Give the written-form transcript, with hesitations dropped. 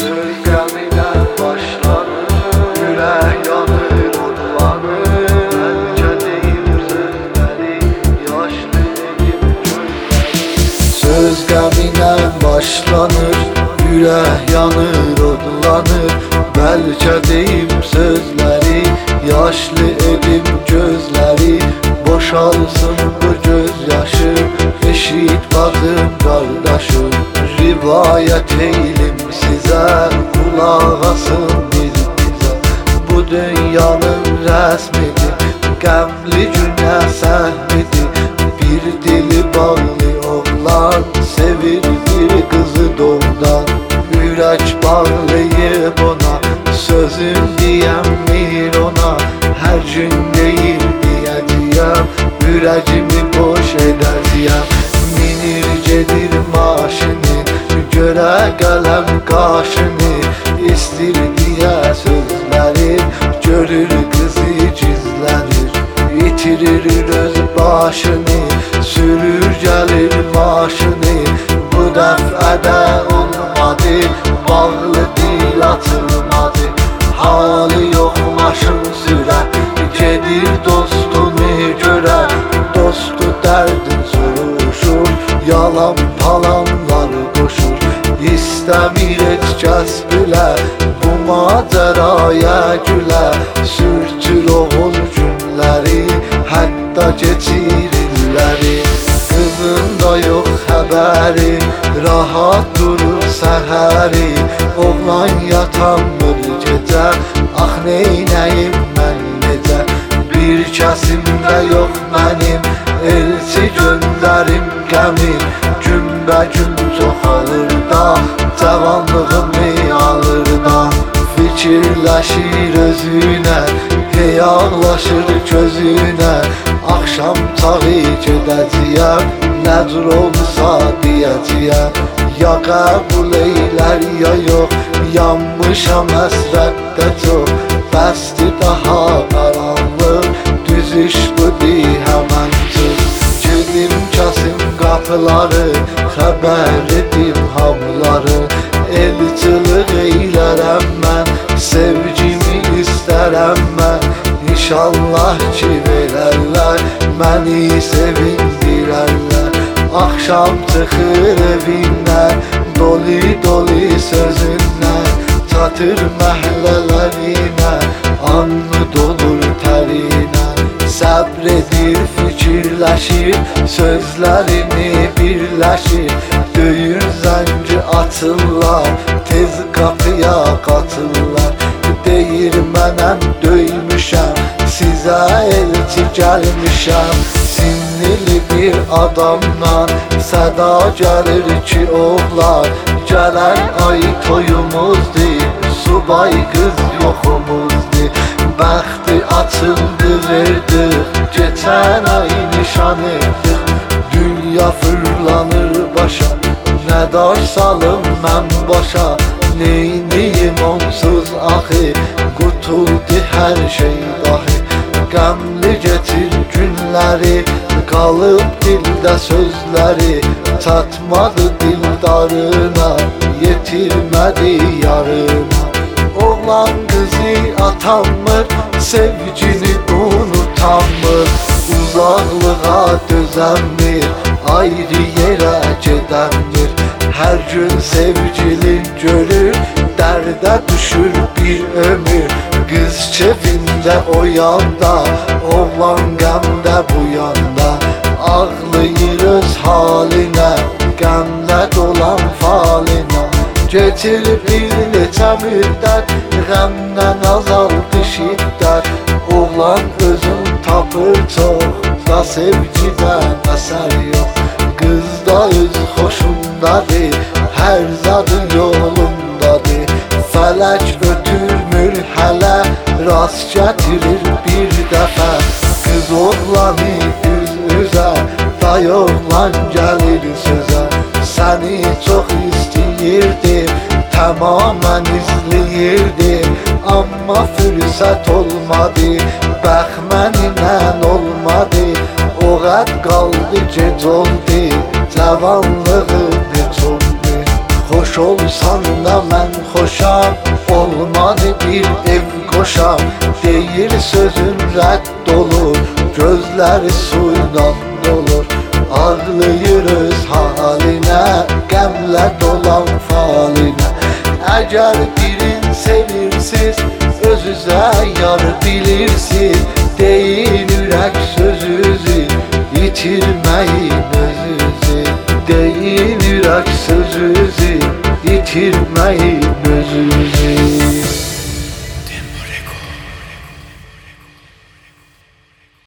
Sözgəminə başlanır, ürək yanır, odlanır. Bəlkə deyim sözləri, yaşlı elim gözləri. Sözgəminə başlanır, ürək yanır, odlanır. Bəlkə deyim sözləri, yaşlı elim gözləri. Boşalsın bu gözyaşım, eşit baxın qardaşım. Rivayət eylim sizə, qulaq asın bir bizə. Bu dünyanın rəsmidir, qəmli günə səhmidir. Bir dili bağlı oğlan sevir bir qızı doğdan. Ürək bağlayıb ona, sözüm deyəmmir ona. Hər gün deyir deyəcəyəm, ürəcimi boş edəcəyəm. Minir gedir maşını, görə qələm qaşını. İstir deyə sözləri, görür qızı gizlənir. İtirir öz başını, sürür gəlir maşını. Bu dəfədə olmadı, bağlı dil atılmadı. Halı yox maşın sürə, gedir dostunu görə. Dostu dərdin soruşur, yalan palanlar qoşur. İstəmir heç kəs bilə, bu macəraya gülə. Sürtür oğul günləri, hətta keçir illəri. Qızın da yox xəbəri, rahat durur səhəri. Oğlan yatanmır gecə, ax neynəyim mən necə. Bir kəsimdə yox mənim, elçi göndərim qəmim. Günbə-gün çoxalır da, cavanlığımı alır da. Fikirləşir özünə, hey ağlaşır gözünə. Axşam çağı gedəcəyəm, nə cür olsa deyəcəyəm. Ya qəbul eylər ya yox, yanmışam əsrətdə çox. Bəsdir daha qaranlıq, düz iş budur həmən çıx. Gedim kəsim qapıları, xəbər edim hamıları. Elçılıq eylərəm mən, sevgimi istərəm mən. İnşallah ki verərlər, məni sevindirərlər. Axşam çıxır evindən, doli sözündən. Çatır məhlələrinə, anı dolur tərinə. Səbr edir, fikirləşir, sözlərini birləşir. Döyür zənci açırlar, tez qapıya qatırlar. Deyir mənəm döymüşəm, sizə elçi gəlmişəm. Sinirli bir adamdan səda gəlir ki oğlan. Gələn ay toyumuzdur, subay qız yoxumuzdur. Bəxti açıldı verdik, keçən ay nişan etdik. Dünya fırlanır başa, nə daş salım mən başa. Neyniyim onsuz axı, qutuldu hər şey dahi. Qəmli geçir günləri, qalıb dildə sözləri. Çatmadı dildarına, yetirmədi yarına. Oğlan qızı atanmır, sevgini unutanmır. Uzaqlığa dözənmir, ayrı yerə gedənmir. Hər gün sevgilin görür, dərdə düşür bir ömür. Qız kefində o yanda, oğlan qəmdə bu yanda. Ağlayır öz halinə, qəmdə dolan falinə. Geçir bir neçə müddət, qəmdən azaldı şiddət. Oğlan özün tapır çox, da sevgidən əsər yox. Qız da öz xoşundadır, hər zadı yolundadır. Fələk ötürmür hələ, rast gətirir bir dəfə. Qız oğlanı üz-üzə, day oğlan gəlir sözə. Səni çox istəyirdim, tamamən izləyirdim. Amma fürsət olmadı, bəxt mənimlə olmadı. O qaldı gec oldu, cavanlığı heç oldu. Xoş Hoş olsan da mən xoşam, olmadı bir ev qoşam. Deyir sözün rədd olur, gözləri suyla dolur. Ağlayırız halinə, qəmlə dolan falinə. Əgər birin sevirsiz, özünüzə yar bilirsiz. Deyin ürək sözünüzü, yitirməyin özünüzü. Deyin ürək sözünüzü, yitirməyin özünüzü.